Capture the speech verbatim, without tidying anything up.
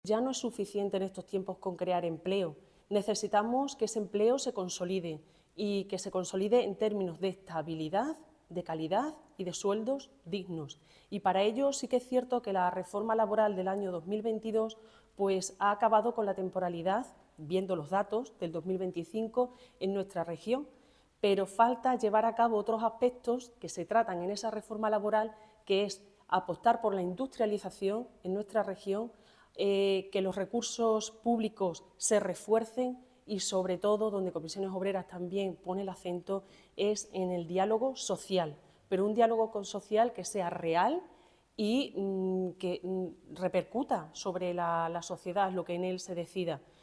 Ya no es suficiente en estos tiempos con crear empleo. Necesitamos que ese empleo se consolide y que se consolide en términos de estabilidad, de calidad y de sueldos dignos. Y para ello sí que es cierto que la reforma laboral del año dos mil veintidós pues, ha acabado con la temporalidad, viendo los datos del dos mil veinticinco, en nuestra región, pero falta llevar a cabo otros aspectos que se tratan en esa reforma laboral, que es apostar por la industrialización en nuestra región, eh, que los recursos públicos se refuercen y, sobre todo, donde Comisiones Obreras también pone el acento, es en el diálogo social, pero un diálogo social que sea real y mmm, que mmm, repercuta sobre la, la sociedad, lo que en él se decida.